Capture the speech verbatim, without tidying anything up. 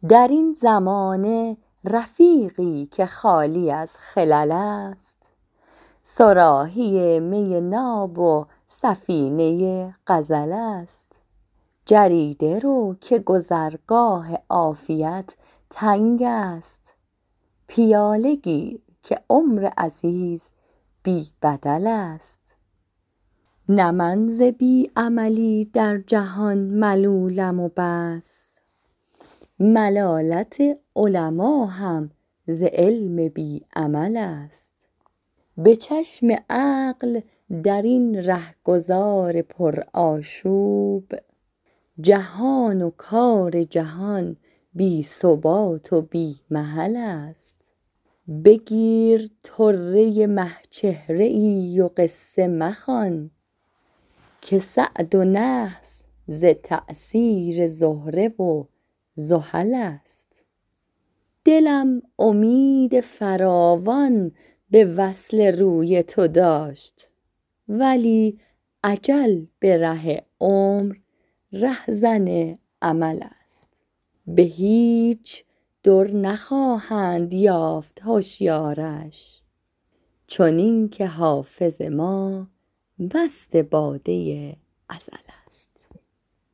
در این زمانه رفیقی که خالی از خلل است، صراحی می ناب و سفینه غزل است. جریده رو که گذرگاه عافیت تنگ است، پیاله گیر که عمر عزیز بی بدل است. نه من ز بی عملی در جهان ملولم و بس، ملالت علما هم ز علم بی عمل است. به چشم عقل در این رهگذار پر آشوب، جهان و کار جهان بی ثبات و بی محل است. بگیر طره مه چهره ای و قصه مخوان، که سعد و نحس ز تأثیر زهره و زحل است. دلم امید فراوان به وصل روی تو داشت، ولی اجل به ره عمر رهزن امل است. به هیچ در نخواهند یافت هشیارش، چنین که حافظ ما مست باده ازل است.